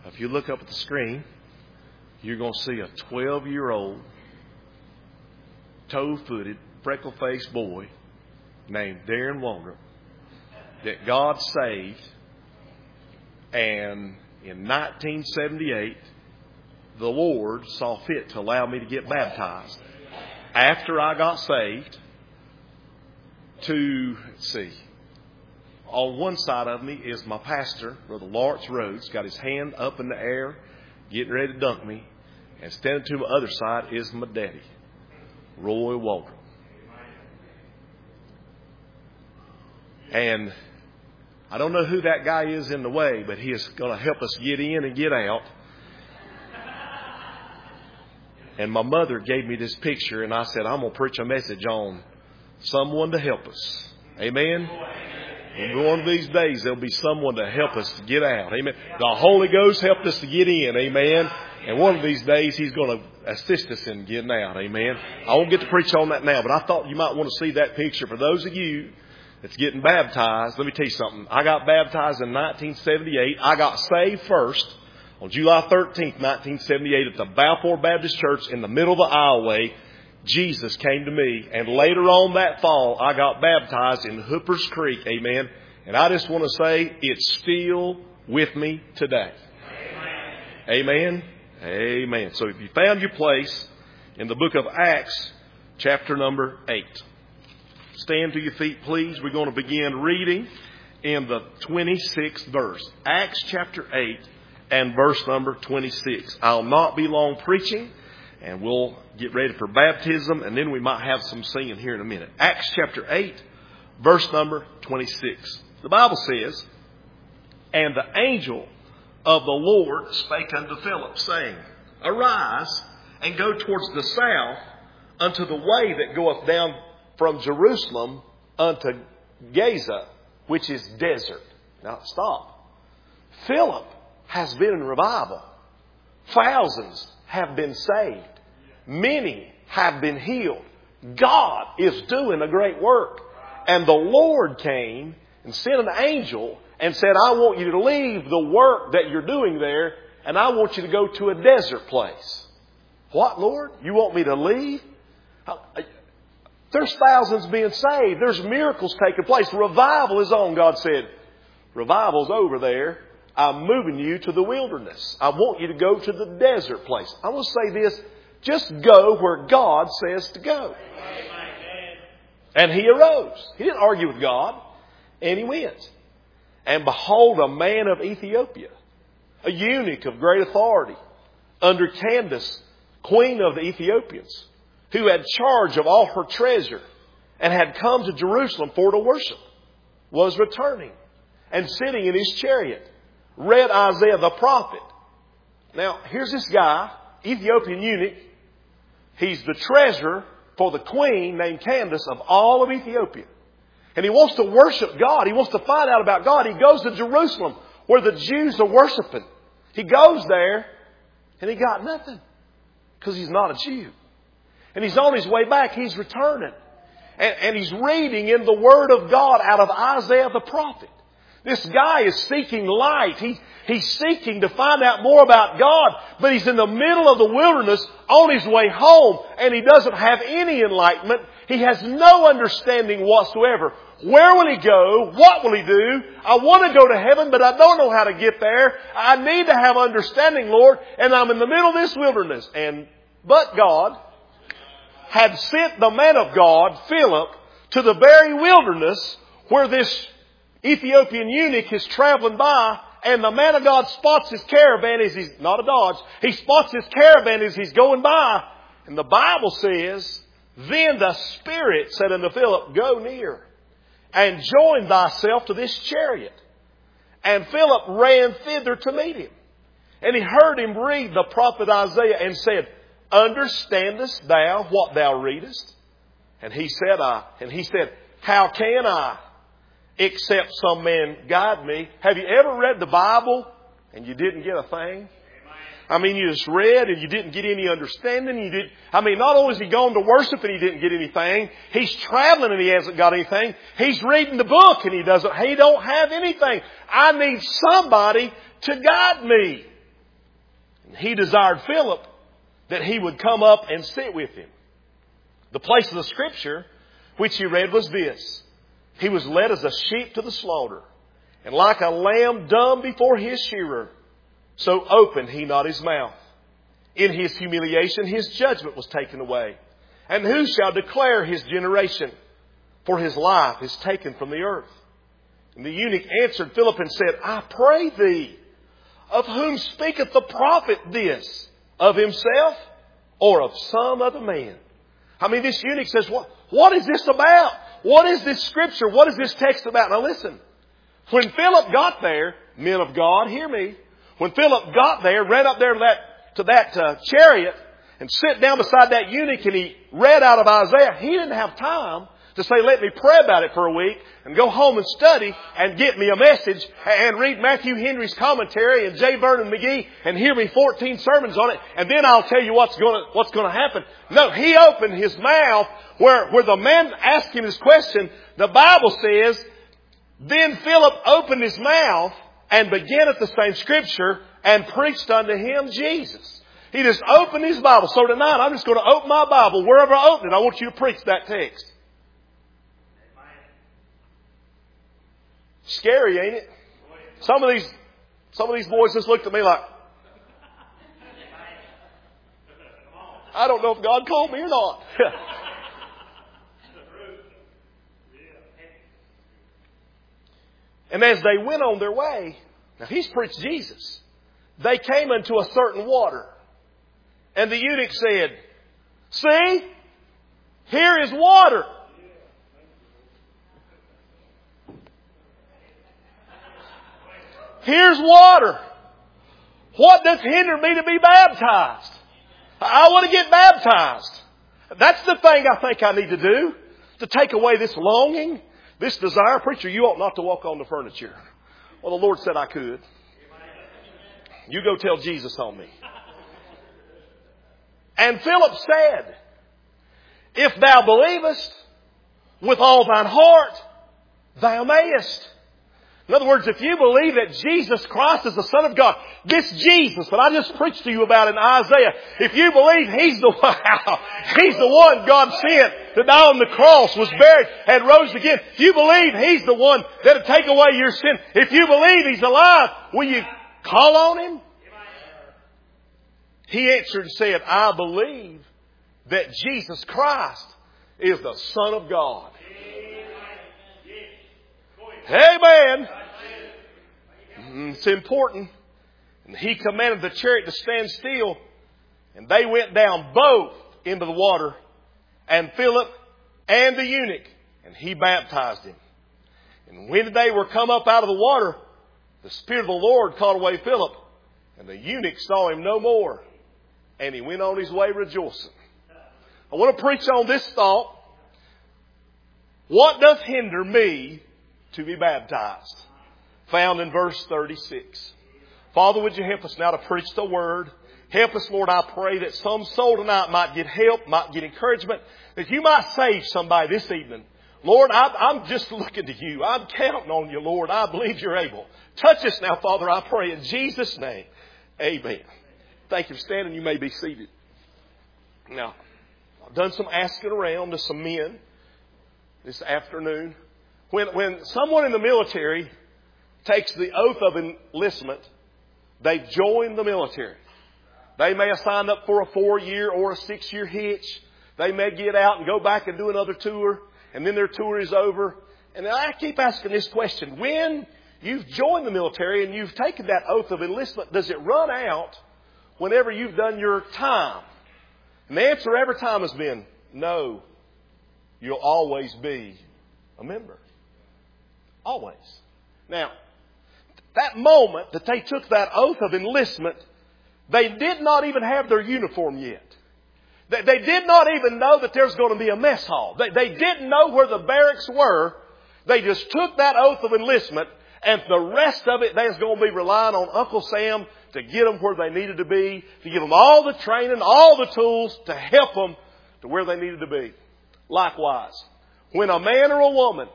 If you look up at the screen, you're going to see a 12-year-old, toe-footed, freckle-faced boy named Darren Waldrop that God saved. And in 1978, the Lord saw fit to allow me to get baptized. After I got saved, on one side of me is my pastor, Brother Lawrence Rhodes, got his hand up in the air, getting ready to dunk me. And standing to my other side is my daddy, Roy Waldrop. And I don't know who that guy is in the way, but he is going to help us get in and get out. And my mother gave me this picture, and I said, I'm going to preach a message on someone to help us. Amen? And one of these days, there'll be someone to help us to get out. Amen? The Holy Ghost helped us to get in. Amen? And one of these days, He's going to assist us in getting out. Amen? I won't get to preach on that now, but I thought you might want to see that picture. For those of you that's getting baptized, let me tell you something. I got baptized in 1978. I got saved first on July 13th, 1978 at the Balfour Baptist Church in the middle of the aisleway. Jesus came to me, and later on that fall, I got baptized in Hoopers Creek. Amen. And I just want to say it's still with me today. Amen. Amen. So if you found your place in the book of Acts, chapter number 8. Stand to your feet, please. We're going to begin reading in the 26th verse. Acts chapter 8 and verse number 26. I'll not be long preaching, and we'll get ready for baptism, and then we might have some singing here in a minute. Acts chapter 8, verse number 26. The Bible says, And the angel of the Lord spake unto Philip, saying, Arise, and go towards the south unto the way that goeth down from Jerusalem unto Gaza, which is desert. Now stop. Philip has been in revival. Thousands have been saved. Many have been healed. God is doing a great work. And the Lord came and sent an angel and said, I want you to leave the work that you're doing there, and I want you to go to a desert place. What, Lord? You want me to leave? There's thousands being saved. There's miracles taking place. Revival is on. God said, revival's over there. I'm moving you to the wilderness. I want you to go to the desert place. I want to say this. Just go where God says to go. And he arose. He didn't argue with God. And he went. And behold, a man of Ethiopia, a eunuch of great authority, under Candace, queen of the Ethiopians, who had charge of all her treasure and had come to Jerusalem for to worship, was returning and sitting in his chariot, read Isaiah the prophet. Now, here's this guy, Ethiopian eunuch. He's the treasurer for the queen named Candace of all of Ethiopia. And he wants to worship God. He wants to find out about God. He goes to Jerusalem where the Jews are worshiping. He goes there and he got nothing because he's not a Jew. And he's on his way back. He's returning. And he's reading in the Word of God out of Isaiah the prophet. This guy is seeking light. He's seeking to find out more about God. But he's in the middle of the wilderness on his way home. And he doesn't have any enlightenment. He has no understanding whatsoever. Where will he go? What will he do? I want to go to heaven, but I don't know how to get there. I need to have understanding, Lord. And I'm in the middle of this wilderness. But God had sent the man of God, Philip, to the very wilderness where this Ethiopian eunuch is traveling by, and the man of God spots his caravan as he's, not a Dodge, he spots his caravan as he's going by. And the Bible says, Then the Spirit said unto Philip, Go near and join thyself to this chariot. And Philip ran thither to meet him. And he heard him read the prophet Isaiah and said, Understandest thou what thou readest? And he said, How can I, except some man guide me? Have you ever read the Bible and you didn't get a thing? I mean, you just read and you didn't get any understanding. Not only has he gone to worship and he didn't get anything, he's traveling and he hasn't got anything. He's reading the book and he don't have anything. I need somebody to guide me. He desired Philip that he would come up and sit with him. The place of the Scripture which he read was this: He was led as a sheep to the slaughter, and like a lamb dumb before his shearer, so opened he not his mouth. In his humiliation his judgment was taken away. And who shall declare his generation? For his life is taken from the earth. And the eunuch answered Philip and said, I pray thee, of whom speaketh the prophet this? Of himself or of some other man? I mean, this eunuch says, what is this about? What is this Scripture? What is this text about? Now listen, when Philip got there, men of God, hear me. When Philip got there, ran up there to that chariot and sat down beside that eunuch and he read out of Isaiah, he didn't have time to say, let me pray about it for a week and go home and study and get me a message and read Matthew Henry's commentary and J. Vernon McGee and hear me 14 sermons on it and then I'll tell you what's going to happen. No, he opened his mouth where the man asked him his question. The Bible says, then Philip opened his mouth and began at the same Scripture and preached unto him Jesus. He just opened his Bible. So tonight I'm just going to open my Bible. Wherever I open it, I want you to preach that text. Scary, ain't it? Some of these boys just looked at me like, I don't know if God called me or not. And as they went on their way, now he's preached Jesus. They came into a certain water. And the eunuch said, see, here is water. Here's water. What does hinder me to be baptized? I want to get baptized. That's the thing I think I need to do. To take away this longing, this desire. Preacher, you ought not to walk on the furniture. Well, the Lord said I could. You go tell Jesus on me. And Philip said, if thou believest with all thine heart, thou mayest. In other words, if you believe that Jesus Christ is the Son of God, this Jesus that I just preached to you about in Isaiah, if you believe He's the one God sent to die on the cross, was buried, and rose again, if you believe He's the one that'll take away your sin, if you believe He's alive, will you call on Him? He answered and said, I believe that Jesus Christ is the Son of God. Amen. It's important. And he commanded the chariot to stand still. And they went down both into the water. And Philip and the eunuch. And he baptized him. And when they were come up out of the water, the Spirit of the Lord caught away Philip. And the eunuch saw him no more. And he went on his way rejoicing. I want to preach on this thought. What does hinder me to be baptized? Found in verse 36. Father, would you help us now to preach the Word? Help us, Lord, I pray that some soul tonight might get help, might get encouragement, that you might save somebody this evening. Lord, I'm just looking to you. I'm counting on you, Lord. I believe you're able. Touch us now, Father, I pray in Jesus' name. Amen. Thank you for standing. You may be seated. Now, I've done some asking around to some men this afternoon. When someone in the military takes the oath of enlistment, they join the military. They may have signed up for a 4-year or a 6-year hitch. They may get out and go back and do another tour, and then their tour is over. And I keep asking this question. When you've joined the military and you've taken that oath of enlistment, does it run out whenever you've done your time? And the answer every time has been, no, you'll always be a member. Always. Now, that moment that they took that oath of enlistment, they did not even have their uniform yet. They did not even know that there's going to be a mess hall. They didn't know where the barracks were. They just took that oath of enlistment, and the rest of it, they was going to be relying on Uncle Sam to get them where they needed to be, to give them all the training, all the tools to help them to where they needed to be. Likewise, when a man or a woman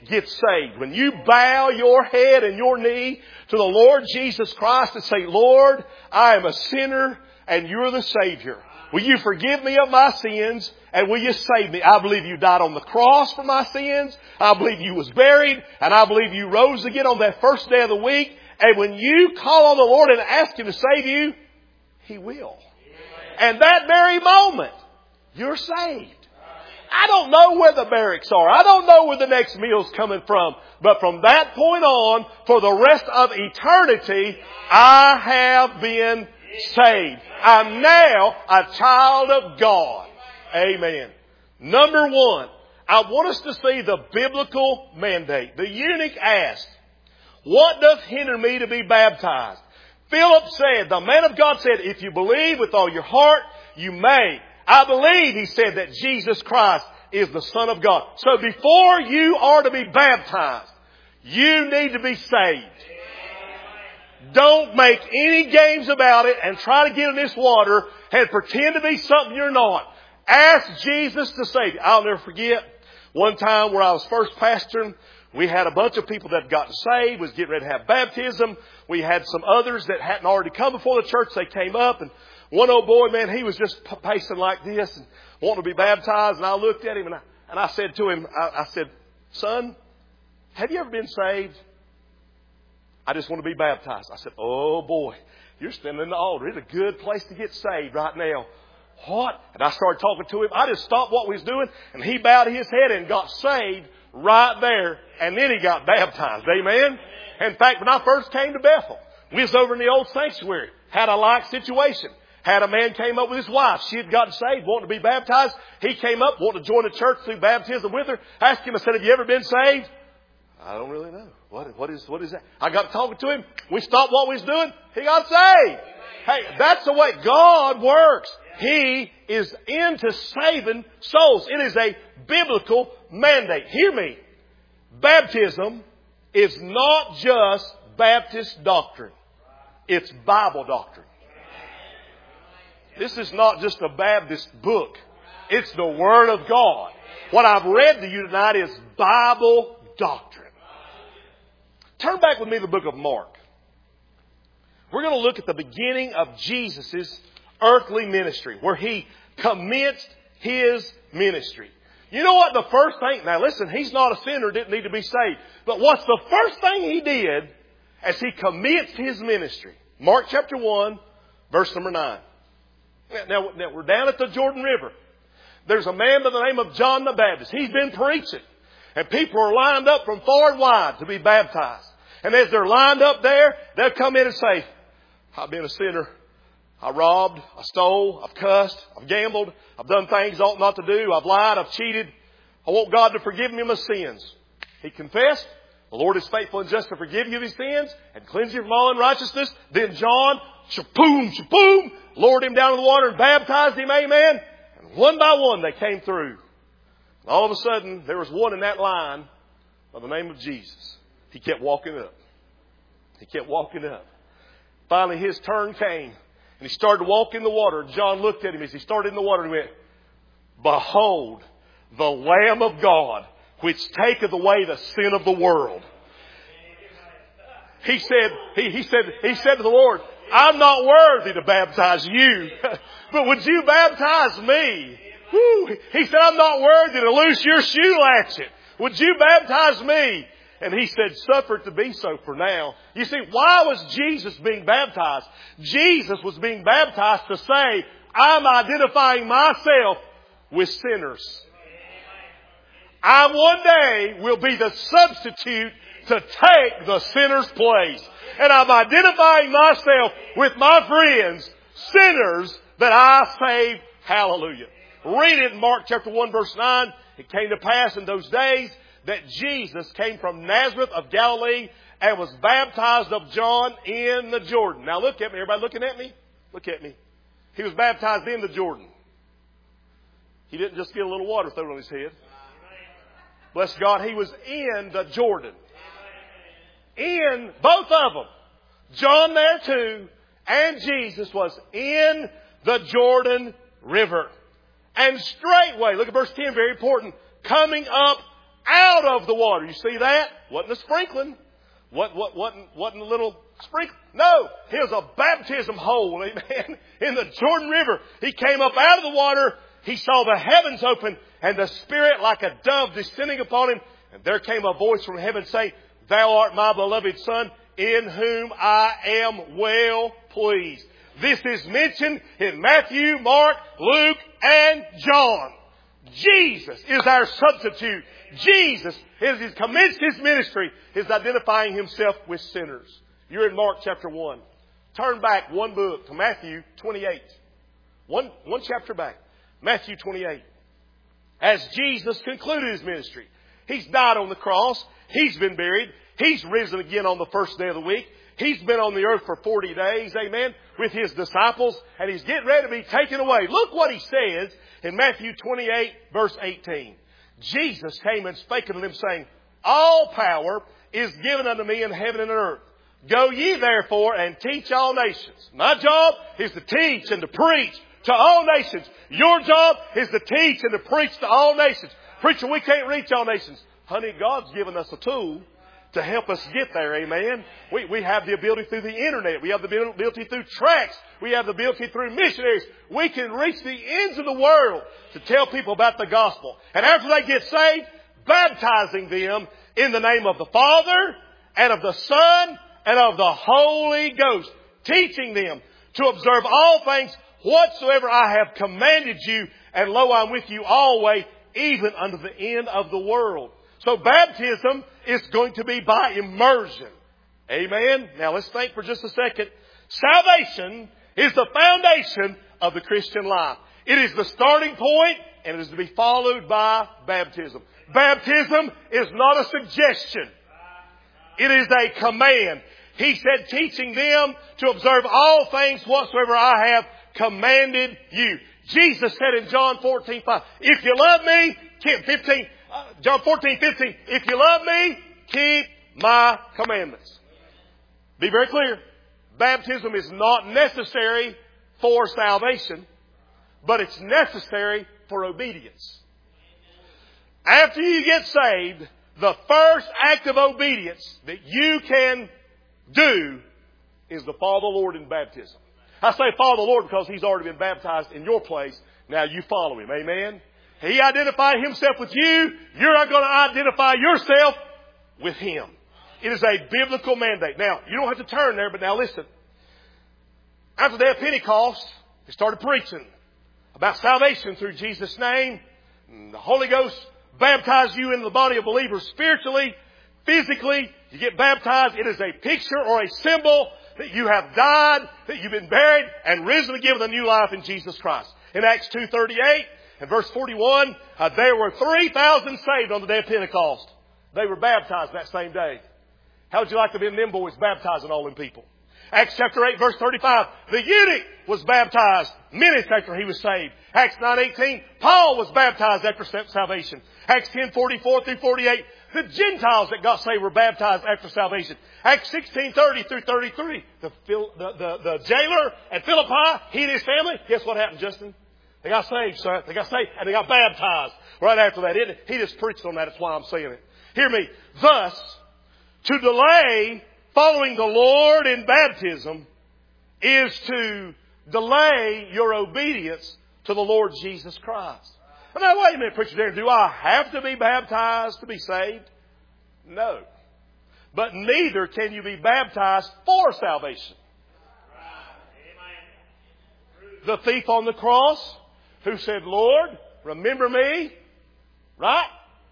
get saved, when you bow your head and your knee to the Lord Jesus Christ and say, Lord, I am a sinner and you're the Savior. Will you forgive me of my sins and will you save me? I believe you died on the cross for my sins. I believe you was buried and I believe you rose again on that first day of the week. And when you call on the Lord and ask Him to save you, He will. And that very moment, you're saved. I don't know where the barracks are. I don't know where the next meal's coming from. But from that point on, for the rest of eternity, I have been saved. I'm now a child of God. Amen. Number one, I want us to see the biblical mandate. The eunuch asked, what doth hinder me to be baptized? Philip said, the man of God said, if you believe with all your heart, you may. I believe, he said, that Jesus Christ is the Son of God. So before you are to be baptized, you need to be saved. Don't make any games about it and try to get in this water and pretend to be something you're not. Ask Jesus to save you. I'll never forget one time where I was first pastoring. We had a bunch of people that had gotten saved, was getting ready to have baptism. We had some others that hadn't already come before the church. They came up, and one old boy, man, he was just pacing like this and wanting to be baptized. And I looked at him and I said to him, I said, son, have you ever been saved? I just want to be baptized. I said, oh boy, you're standing in the altar. It's a good place to get saved right now. What? And I started talking to him. I just stopped what we was doing and he bowed his head and got saved right there. And then he got baptized. Amen. In fact, when I first came to Bethel, we was over in the old sanctuary, had a like situation. Had a man came up with his wife. She had gotten saved, wanting to be baptized. He came up, wanting to join the church through baptism with her. Asked him, I said, have you ever been saved? I don't really know. What is that? I got talking to him. We stopped what we was doing. He got saved. Hey, that's the way God works. He is into saving souls. It is a biblical mandate. Hear me. Baptism is not just Baptist doctrine. It's Bible doctrine. This is not just a Baptist book. It's the Word of God. What I've read to you tonight is Bible doctrine. Turn back with me to the book of Mark. We're going to look at the beginning of Jesus' earthly ministry, where He commenced His ministry. You know what the first thing, now listen, He's not a sinner, didn't need to be saved. But what's the first thing He did as He commenced His ministry? Mark chapter 1, verse number 9. Now we're down at the Jordan River. There's a man by the name of John the Baptist. He's been preaching. And people are lined up from far and wide to be baptized. And as they're lined up there, they'll come in and say, I've been a sinner. I robbed, I stole, I've cussed, I've gambled, I've done things I ought not to do, I've lied, I've cheated. I want God to forgive me of my sins. He confessed. The Lord is faithful and just to forgive you of his sins and cleanse you from all unrighteousness. Then John, shaboom, shaboom, lowered him down in the water and baptized him, amen. And one by one they came through. And all of a sudden, there was one in that line by the name of Jesus. He kept walking up. He kept walking up. Finally, his turn came. And he started to walk in the water. And John looked at him as he started in the water and went, Behold, the Lamb of God, which taketh away the sin of the world. He said to the Lord, I'm not worthy to baptize you, but would you baptize me? Woo. He said, I'm not worthy to loose your shoe latchet. Would you baptize me? And he said, suffer it to be so for now. You see, why was Jesus being baptized? Jesus was being baptized to say, I'm identifying myself with sinners. I one day will be the substitute to take the sinner's place. And I'm identifying myself with my friends, sinners that I saved. Hallelujah. Read it in Mark chapter 1 verse 9. It came to pass in those days that Jesus came from Nazareth of Galilee and was baptized of John in the Jordan. Now look at me. Everybody looking at me? Look at me. He was baptized in the Jordan. He didn't just get a little water thrown on his head. Bless God, he was in the Jordan. In both of them. John there too, and Jesus was in the Jordan River. And straightway, look at verse 10, very important, coming up out of the water. You see that? Wasn't a sprinkling. Wasn't a little sprinkle. No, here's a baptism hole, amen, in the Jordan River. He came up out of the water. He saw the heavens open and the Spirit like a dove descending upon him. And there came a voice from heaven saying, Thou art my beloved Son, in whom I am well pleased. This is mentioned in Matthew, Mark, Luke, and John. Jesus is our substitute. Jesus, as He's commenced His ministry, is identifying Himself with sinners. You're in Mark chapter 1. Turn back one book to Matthew 28. One chapter back. Matthew 28. As Jesus concluded His ministry, He's died on the cross. He's been buried. He's risen again on the first day of the week. He's been on the earth for 40 days, amen, with His disciples, and He's getting ready to be taken away. Look what He says in Matthew 28, verse 18. Jesus came and spake unto them, saying, All power is given unto me in heaven and on earth. Go ye therefore and teach all nations. My job is to teach and to preach to all nations. Your job is to teach and to preach to all nations. Preacher, we can't reach all nations. Honey, God's given us a tool to help us get there, amen. We have the ability through the internet. We have the ability through tracts. We have the ability through missionaries. We can reach the ends of the world to tell people about the gospel. And after they get saved, baptizing them in the name of the Father and of the Son and of the Holy Ghost. Teaching them to observe all things whatsoever I have commanded you. And lo, I'm with you always, even unto the end of the world. So baptism is going to be by immersion. Amen? Now let's think for just a second. Salvation is the foundation of the Christian life. It is the starting point, and it is to be followed by baptism. Baptism is not a suggestion. It is a command. He said, teaching them to observe all things whatsoever I have commanded you. Jesus said in John 14:5, if you love me, John 14:15, if you love me, keep my commandments. Be very clear. Baptism is not necessary for salvation, but it's necessary for obedience. After you get saved, the first act of obedience that you can do is to follow the Lord in baptism. I say follow the Lord because He's already been baptized in your place. Now you follow Him. Amen? He identified Himself with you. You're not going to identify yourself with Him. It is a biblical mandate. Now, you don't have to turn there, but now listen. After the day of Pentecost, they started preaching about salvation through Jesus' name. And the Holy Ghost baptized you into the body of believers spiritually, physically. You get baptized. It is a picture or a symbol that you have died, that you've been buried, and risen again with a new life in Jesus Christ. In Acts 2:38 and verse 41, there were 3,000 saved on the day of Pentecost. They were baptized that same day. How would you like to be in them boys baptizing all them people? Acts chapter 8 verse 35, the eunuch was baptized minutes after he was saved. Acts 9:18, Paul was baptized after salvation. Acts 10:44 through 48, the Gentiles that got saved were baptized after salvation. Acts 16:30 through 33, the jailer at Philippi, he and his family, guess what happened, Justin? They got saved, son. They got saved and they got baptized right after that. He just preached on that. That's why I'm saying it. Hear me. Thus, to delay following the Lord in baptism is to delay your obedience to the Lord Jesus Christ. Now, wait a minute, preacher Darren. Do I have to be baptized to be saved? No. But neither can you be baptized for salvation. The thief on the cross who said, Lord, remember me. Right?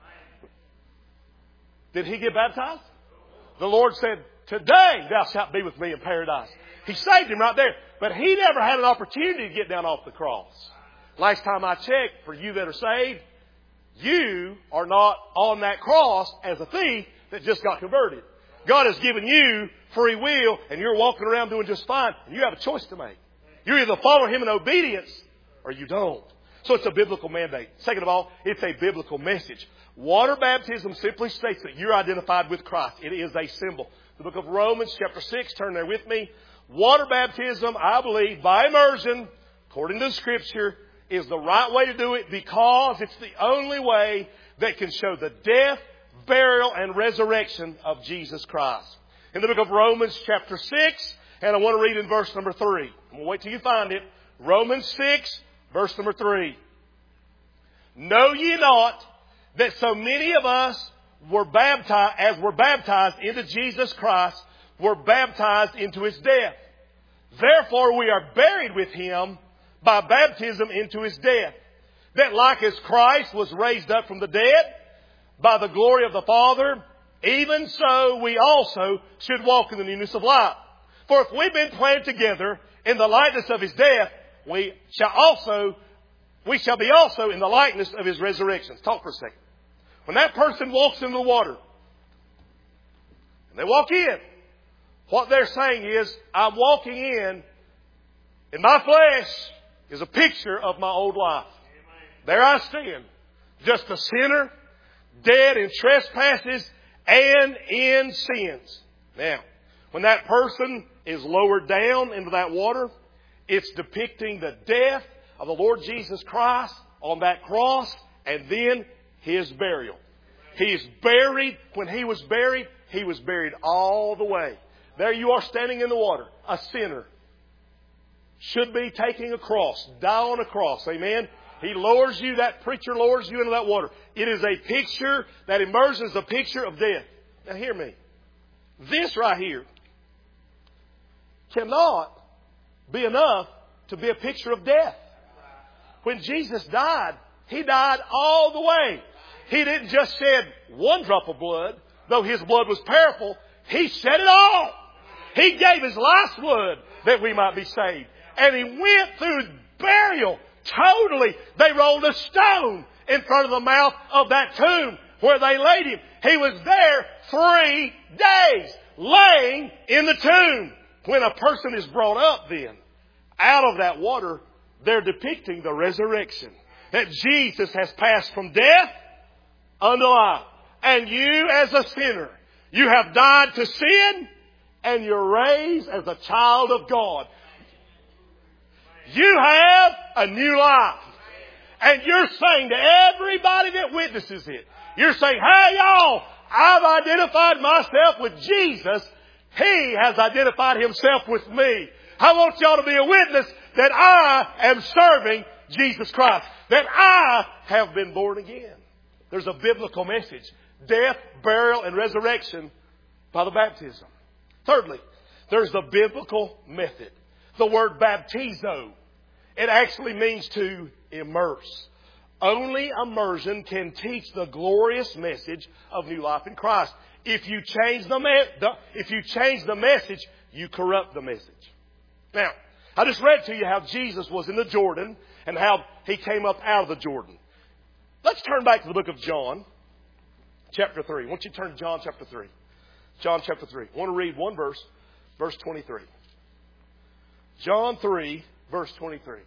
Did he get baptized? The Lord said, today thou shalt be with me in paradise. He saved him right there. But he never had an opportunity to get down off the cross. Last time I checked, for you that are saved, you are not on that cross as a thief that just got converted. God has given you free will and you're walking around doing just fine. And you have a choice to make. You either follow Him in obedience or you don't. So it's a biblical mandate. Second of all, it's a biblical message. Water baptism simply states that you're identified with Christ. It is a symbol. The book of Romans chapter 6, turn there with me. Water baptism, I believe, by immersion, according to the Scripture, is the right way to do it because it's the only way that can show the death, burial, and resurrection of Jesus Christ. In the book of Romans chapter 6, and I want to read in verse number 3. I'm going to wait till you find it. Romans 6, verse number 3. Know ye not that so many of us were baptized into Jesus Christ, were baptized into His death. Therefore we are buried with Him by baptism into His death, that like as Christ was raised up from the dead by the glory of the Father, even so we also should walk in the newness of life. For if we've been planted together in the likeness of His death, we shall be also in the likeness of His resurrection. Talk for a second. When that person walks into the water, and they walk in, what they're saying is, I'm walking in, and my flesh is a picture of my old life. There I stand, just a sinner, dead in trespasses and in sins. Now, when that person is lowered down into that water, it's depicting the death of the Lord Jesus Christ on that cross, and then His burial. He is buried. When He was buried all the way. There you are standing in the water, a sinner. Should be taking a cross, die on a cross. Amen. He lowers you, that preacher lowers you into that water. It is a picture, that immersion is a picture of death. Now hear me. This right here cannot be enough to be a picture of death. When Jesus died, He died all the way. He didn't just shed one drop of blood, though His blood was powerful. He shed it all. He gave His last blood that we might be saved. And He went through burial totally. They rolled a stone in front of the mouth of that tomb where they laid Him. He was there 3 days laying in the tomb. When a person is brought up then out of that water, they're depicting the resurrection. That Jesus has passed from death unto life. And you as a sinner, you have died to sin and you're raised as a child of God. You have a new life. And you're saying to everybody that witnesses it, you're saying, hey y'all, I've identified myself with Jesus. He has identified Himself with me. I want y'all to be a witness that I am serving Jesus Christ. That I have been born again. There's a biblical message. Death, burial, and resurrection by the baptism. Thirdly, there's the biblical method. The word baptizo. It actually means to immerse. Only immersion can teach the glorious message of new life in Christ. If you change the message, you corrupt the message. Now, I just read to you how Jesus was in the Jordan and how He came up out of the Jordan. Let's turn back to the book of John, chapter 3. I want you to turn to John chapter 3. John chapter 3. I want to read one verse, verse 23. John 3, verse 23.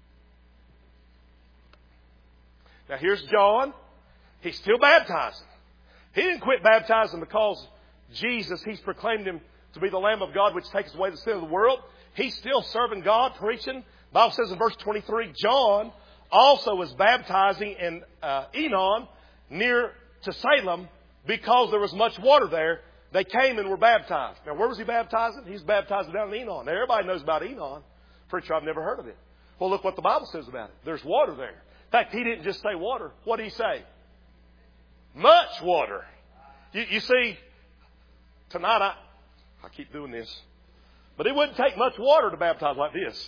Now here's John. He's still baptizing. He didn't quit baptizing because Jesus, He's proclaimed Him to be the Lamb of God which takes away the sin of the world. He's still serving God, preaching. The Bible says in verse 23, John also was baptizing in Enon near to Salem because there was much water there. They came and were baptized. Now, where was he baptizing? He's baptizing down in Enon. Now, everybody knows about Enon. Preacher, I've never heard of it. Well, look what the Bible says about it. There's water there. In fact, he didn't just say water. What did he say? Much water. You see, tonight I keep doing this. But it wouldn't take much water to baptize like this.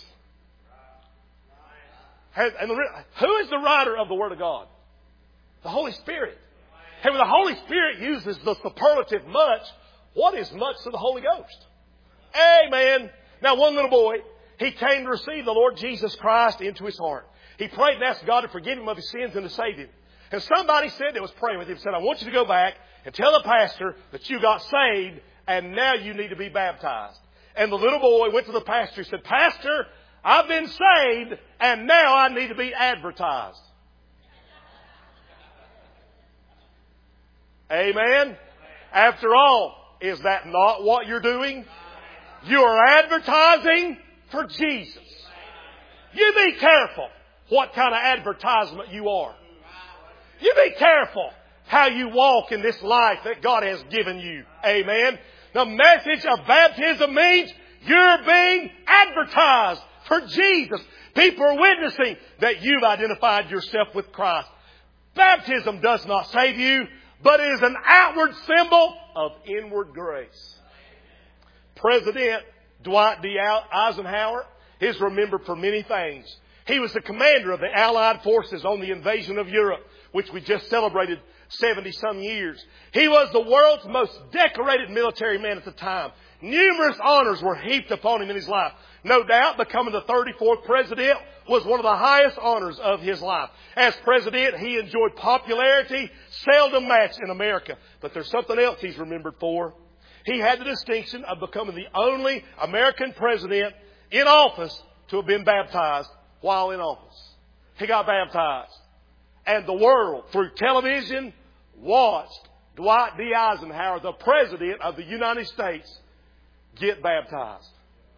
And who is the writer of the Word of God? The Holy Spirit. And when the Holy Spirit uses the superlative much, what is much to the Holy Ghost? Amen. Now, one little boy, he came to receive the Lord Jesus Christ into his heart. He prayed and asked God to forgive him of his sins and to save him. And somebody said that was praying with him, said, I want you to go back and tell the pastor that you got saved and now you need to be baptized. And the little boy went to the pastor and said, Pastor, I've been saved and now I need to be advertised. Amen. After all, is that not what you're doing? You are advertising for Jesus. You be careful what kind of advertisement you are. You be careful how you walk in this life that God has given you. Amen. The message of baptism means you're being advertised for Jesus. People are witnessing that you've identified yourself with Christ. Baptism does not save you, but it is an outward symbol of inward grace. President Dwight D. Eisenhower is remembered for many things. He was the commander of the Allied forces on the invasion of Europe, which we just celebrated 70-some years. He was the world's most decorated military man at the time. Numerous honors were heaped upon him in his life. No doubt, becoming the 34th president was one of the highest honors of his life. As president, he enjoyed popularity seldom matched in America. But there's something else he's remembered for. He had the distinction of becoming the only American president in office to have been baptized while in office. He got baptized. And the world, through television, watched Dwight D. Eisenhower, the President of the United States, get baptized.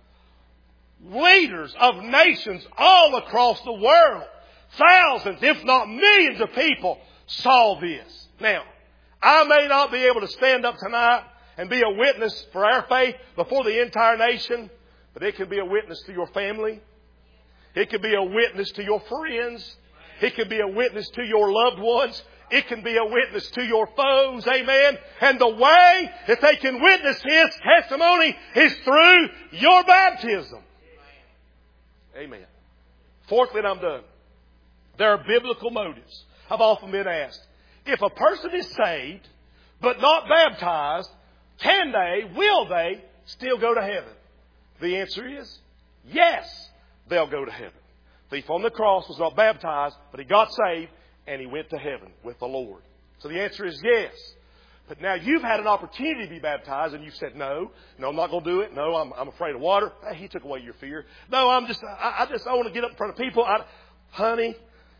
Leaders of nations all across the world, thousands, if not millions of people, saw this. Now, I may not be able to stand up tonight and be a witness for our faith before the entire nation, but it can be a witness to your family. It can be a witness to your friends. It can be a witness to your loved ones. It can be a witness to your foes. Amen. And the way that they can witness His testimony is through your baptism. Amen. Fourthly, and I'm done. There are biblical motives. I've often been asked, if a person is saved but not baptized, will they still go to heaven? The answer is yes, they'll go to heaven. The thief on the cross was not baptized, but he got saved and he went to heaven with the Lord. So the answer is yes. But now you've had an opportunity to be baptized and you've said, no, I'm not going to do it. No, I'm afraid of water. Hey, He took away your fear. No, I want to get up in front of people. Honey,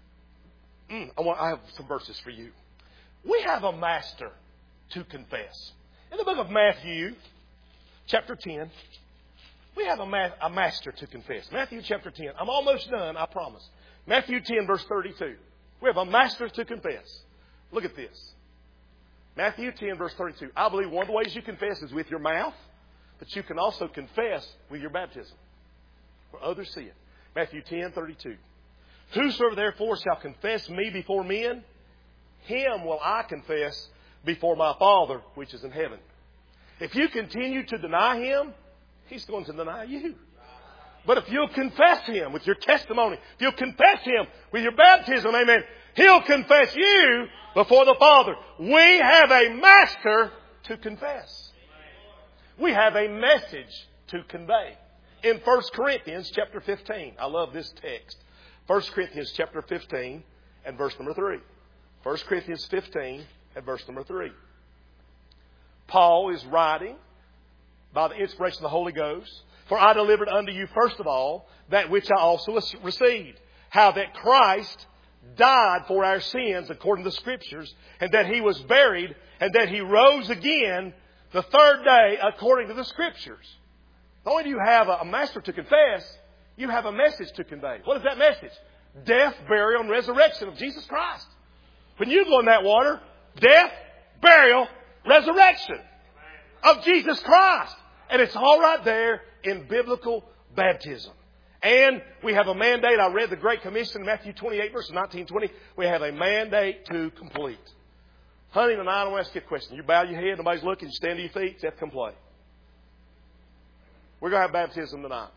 I have some verses for you. We have a master to confess. In the book of Matthew, chapter 10, we have a master to confess. Matthew chapter 10. I'm almost done, I promise. Matthew 10, verse 32. We have a master to confess. Look at this. Matthew 10, verse 32. I believe one of the ways you confess is with your mouth, but you can also confess with your baptism, for others see it. Matthew 10, 32. Whosoever therefore shall confess me before men, him will I confess before my Father which is in heaven. If you continue to deny Him, He's going to deny you. But if you'll confess Him with your testimony, if you'll confess Him with your baptism, amen, He'll confess you before the Father. We have a master to confess. We have a message to convey. In 1 Corinthians chapter 15, I love this text. 1 Corinthians chapter 15 and verse number 3. 1 Corinthians 15 and verse number 3. Paul is writing by the inspiration of the Holy Ghost. For I delivered unto you first of all that which I also received, how that Christ died for our sins according to the Scriptures, and that He was buried, and that He rose again the third day according to the Scriptures. Not only do you have a master to confess, you have a message to convey. What is that message? Death, burial, and resurrection of Jesus Christ. When you go in that water, death, burial, resurrection of Jesus Christ. And it's all right there in biblical baptism. And we have a mandate. I read the Great Commission, Matthew 28, verses 19-20. We have a mandate to complete. Honey, tonight I want to ask you a question. You bow your head, nobody's looking, you stand to your feet, except come play. We're going to have baptism tonight.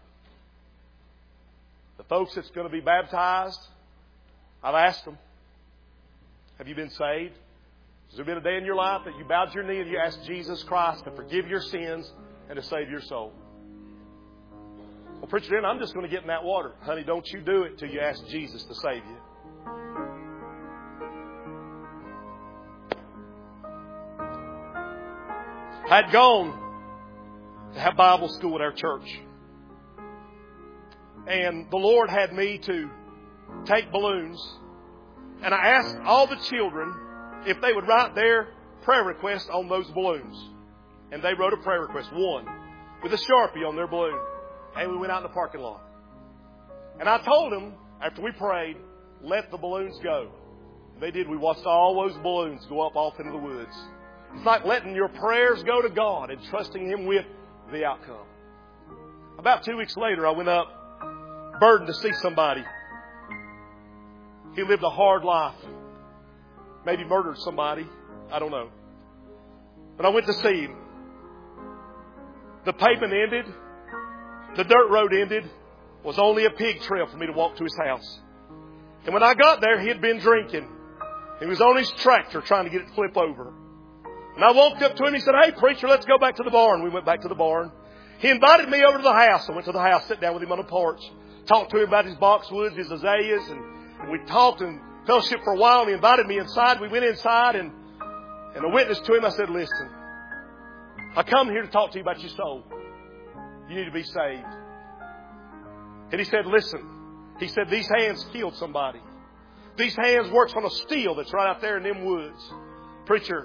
The folks that's going to be baptized, I've asked them, have you been saved? Has there been a day in your life that you bowed your knee and you asked Jesus Christ to forgive your sins and to save your soul? Well, preacher, then I'm just going to get in that water. Honey, don't you do it till you ask Jesus to save you. I'd gone to have Bible school at our church. And the Lord had me to take balloons. And I asked all the children if they would write their prayer request on those balloons. And they wrote a prayer request, one, with a Sharpie on their balloon. And we went out in the parking lot. And I told them, after we prayed, let the balloons go. They did. We watched all those balloons go up off into the woods. It's like letting your prayers go to God and trusting Him with the outcome. About 2 weeks later, I went up, burdened to see somebody. He lived a hard life. Maybe murdered somebody. I don't know. But I went to see him. The pavement ended. The dirt road ended. It was only a pig trail for me to walk to his house. And when I got there, he had been drinking. He was on his tractor trying to get it to flip over. And I walked up to him. He said, "Hey, preacher, let's go back to the barn." We went back to the barn. He invited me over to the house. I went to the house, sat down with him on the porch, talked to him about his boxwoods, his azaleas, and we talked and fellowship for a while. And he invited me inside. We went inside, and I witnessed to him. I said, "Listen, I come here to talk to you about your soul. You need to be saved." And he said, "Listen," he said, "these hands killed somebody. These hands works on a steel that's right out there in them woods. Preacher,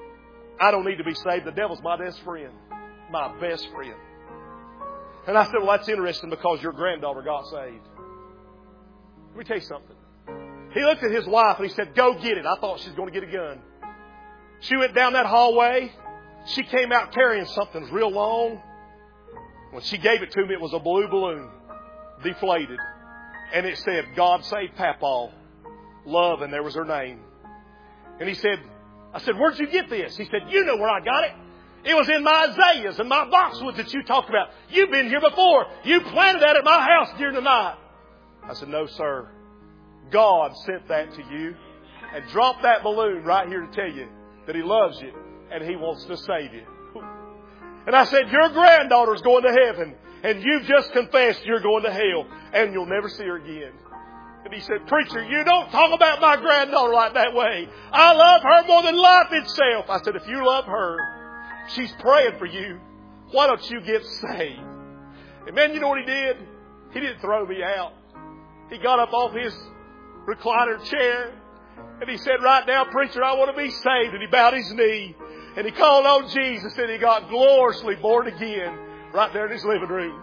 I don't need to be saved. The devil's my best friend. My best friend." And I said, "Well, that's interesting because your granddaughter got saved." Let me tell you something. He looked at his wife and he said, "Go get it." I thought she was going to get a gun. She went down that hallway. She came out carrying something real long. When she gave it to me, it was a blue balloon, deflated. And it said, "God Save Papaw, Love," and there was her name. And he said, I said, "Where'd you get this?" He said, "You know where I got it. It was in my azaleas and my boxwoods that you talked about. You've been here before. You planted that at my house during the night." I said, "No, sir. God sent that to you and dropped that balloon right here to tell you that He loves you and He wants to save you." And I said, "Your granddaughter's going to heaven and you've just confessed you're going to hell and you'll never see her again." And he said, "Preacher, you don't talk about my granddaughter like that way. I love her more than life itself." I said, "If you love her, she's praying for you. Why don't you get saved?" And man, you know what he did? He didn't throw me out. He got up off his recliner chair and he said, "Right now, preacher, I want to be saved." And he bowed his knee and he called on Jesus and he got gloriously born again right there in his living room.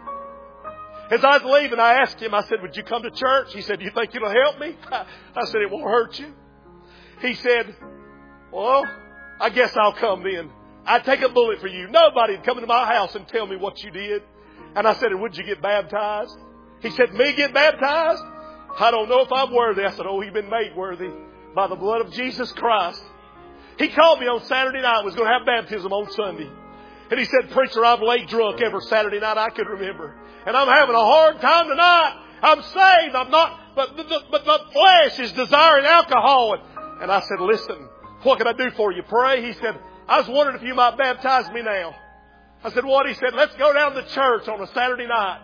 As I was leaving, I asked him, I said, "Would you come to church?" He said, "Do you think it'll help me?" I said, "It won't hurt you." He said, "Well, I guess I'll come then. I'd take a bullet for you. Nobody'd come into my house and tell me what you did." And I said, "And would you get baptized?" He said, "Me get baptized? I don't know if I'm worthy." I said, "Oh, you've been made worthy by the blood of Jesus Christ." He called me on Saturday night, was going to have baptism on Sunday. And he said, "Preacher, I've laid drunk every Saturday night I could remember. And I'm having a hard time tonight. I'm saved. I'm not, but my flesh is desiring alcohol." And I said, "Listen, what can I do for you? Pray." He said, "I was wondering if you might baptize me now." I said, "What?" He said, "Let's go down to church on a Saturday night.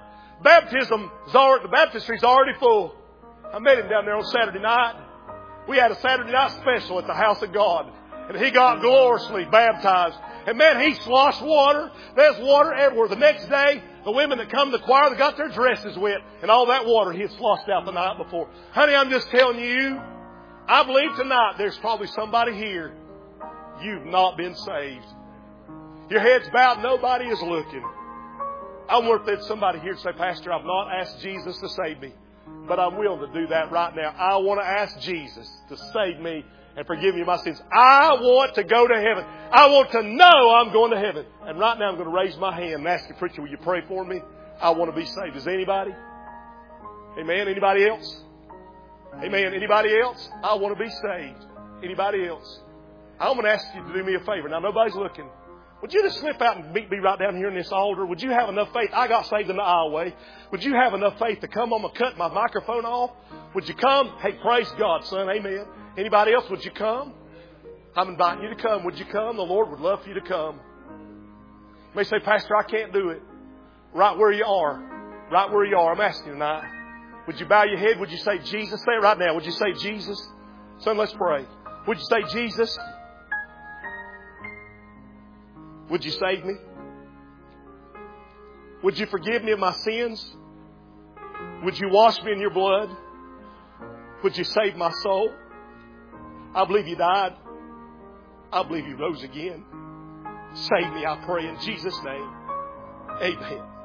The baptistry's already full." I met him down there on Saturday night. We had a Saturday night special at the house of God. And he got gloriously baptized. And man, he sloshed water. There's water everywhere. The next day, the women that come to the choir, they got their dresses wet. And all that water he had sloshed out the night before. Honey, I'm just telling you, I believe tonight there's probably somebody here. You've not been saved. Your head's bowed, nobody is looking. I wonder if there's somebody here to say, "Pastor, I've not asked Jesus to save me, but I'm willing to do that right now. I want to ask Jesus to save me and forgive me my sins. I want to go to heaven. I want to know I'm going to heaven." And right now I'm going to raise my hand and ask you, "Preacher, will you pray for me? I want to be saved." Is anybody? Amen. Anybody else? Amen. Anybody else? I want to be saved. Anybody else? I'm going to ask you to do me a favor. Now, nobody's looking. Would you just slip out and meet me right down here in this altar? Would you have enough faith? I got saved in the aisleway. Would you have enough faith to come? I'm going to cut my microphone off. Would you come? Hey, praise God, son. Amen. Anybody else? Would you come? I'm inviting you to come. Would you come? The Lord would love for you to come. You may say, "Pastor, I can't do it." Right where you are. Right where you are. I'm asking you tonight. Would you bow your head? Would you say, "Jesus"? Say it right now. Would you say, "Jesus"? Son, let's pray. Would you say, "Jesus"? Would you save me? Would you forgive me of my sins? Would you wash me in your blood? Would you save my soul? I believe you died. I believe you rose again. Save me, I pray, in Jesus' name. Amen.